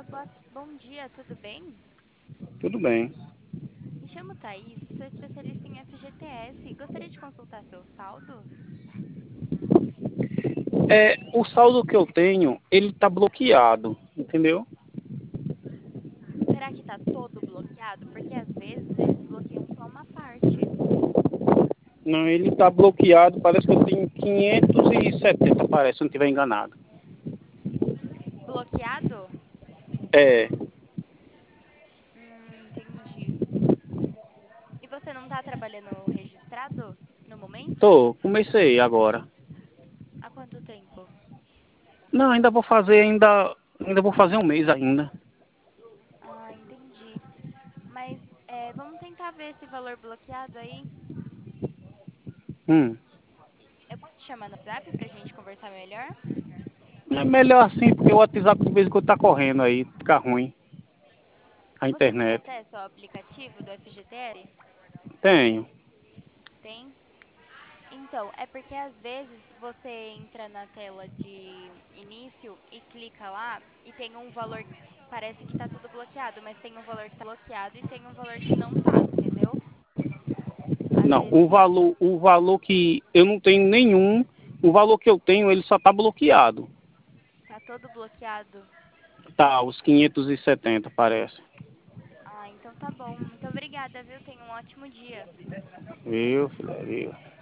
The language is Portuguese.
Bom dia, tudo bem? Tudo bem. Me chamo Thaís, sou especialista em FGTS. Gostaria de consultar seu saldo? O saldo que eu tenho, ele tá bloqueado, entendeu? Será que está todo bloqueado? Porque às vezes eles bloqueiam só uma parte. Não, ele tá bloqueado, parece que eu tenho 570, parece, se eu não estiver enganado. Bloqueado? É, Entendi. E você não está trabalhando registrado no momento? comecei agora. Há quanto tempo? Não, ainda vou fazer um mês ainda. Ah, entendi. Mas vamos tentar ver esse valor bloqueado aí. Hum, Eu posso te chamar no WhatsApp para a gente conversar melhor? é melhor assim, porque o WhatsApp de vez em quando tá correndo aí, fica ruim, a Você tem internet. acesso ao aplicativo do FGTS? Tenho. Tem? Então, é porque às vezes você entra na tela de início e clica lá e tem um valor, parece que tá tudo bloqueado, mas tem um valor que tá bloqueado e tem um valor que não tá, entendeu? Às Não, vezes o valor que eu não tenho nenhum, o valor que eu tenho, ele só tá bloqueado. tá todo bloqueado. Tá, os 570 parece. Ah, então tá bom. Muito obrigada, viu? Tenha um ótimo dia. Viu, filé, viu?